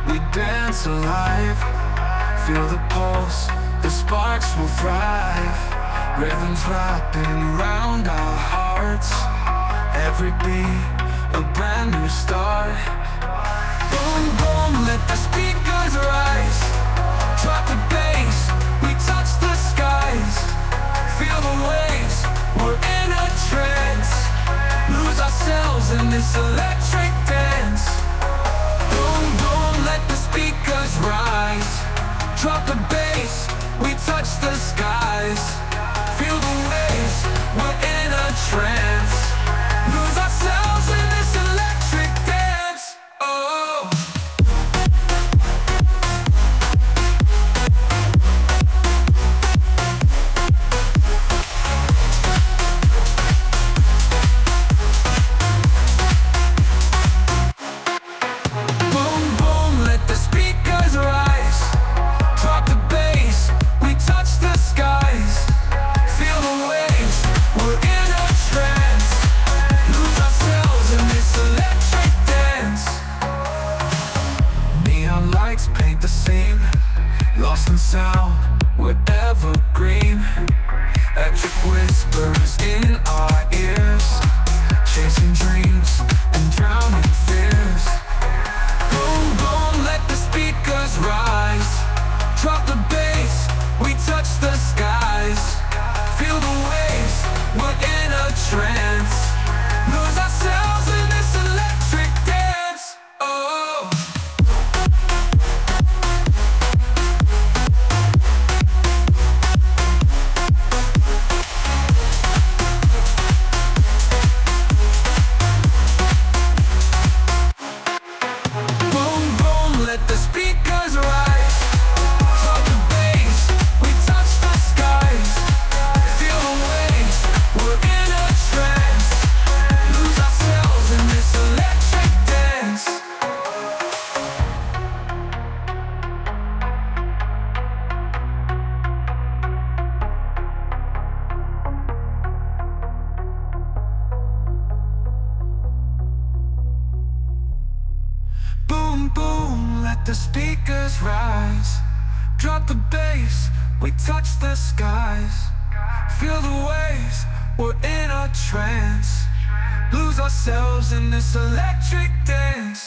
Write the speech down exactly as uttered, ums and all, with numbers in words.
we dance alive. Feel the pulse, the sparks will thrive. Rhythms wrapping around our hearts. Every beat, a brand new start. Boom, boom, let the speakers rise. Drop the bass, we touch the skies. Feel the waves, we're in a trance. Lose ourselves in this electric dance. Boom, boom, let the speakers rise. Drop the bass, we touch the skies. Feel the waves, we're in a trance. Lose ourselves in this electric dance. Oh. Boom, boom, let the speakers rise. Drop the bass, we touch the skies. Feel the waves, we're in a trance. Lose ourselves in this electric dance. Neon lights paint the scene. Lost in sound, we're evergreen. Electric whispers in our ears. Chasing dreams and drowning fears. Boom, boom, let the speakers rise. Drop the bass, we touch the skies. Feel the waves, we're in a trance. Lose ourselves in this electric dance. Oh. Boom, boom, let the speakers rise. Drop the bass, we touch the skies. Feel the waves, we're in a trance. Lose ourselves in this electric dance. Boom, boom, let the speakers rise. Drop the bass, we touch the skies. Feel the waves, we're in a trance. Lose ourselves in this electric dance.